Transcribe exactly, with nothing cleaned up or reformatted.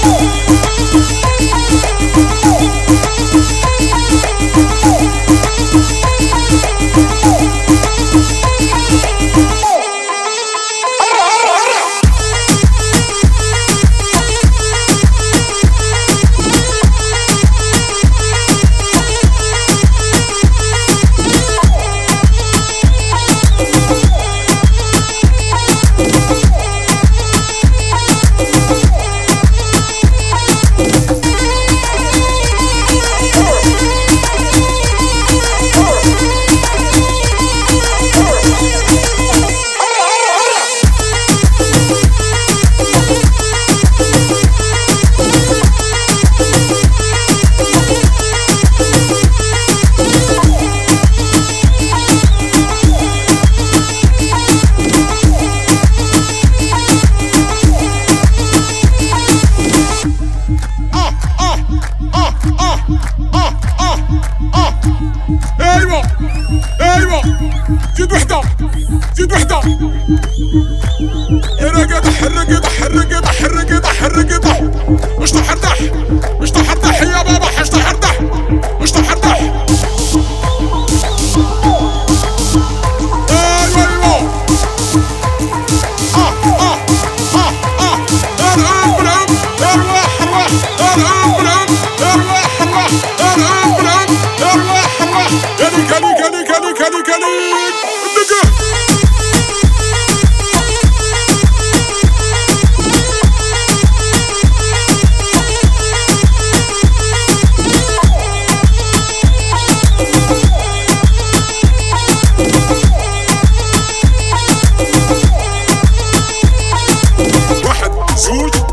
ايوه ايوه زيد وحده زيد وحده حرق حرق حرق حرق حرق مش تحردح مش تحردح يا بابا مش تحردح مش تحردح ايوه ايوه اه اه اه اه ارقم ارقم ارواح ارواح ارقم ارقم ارواح ارواح ارقم ارقم ارواح ارواح كلي كلي كلي كلي كلي كلي واحد زوج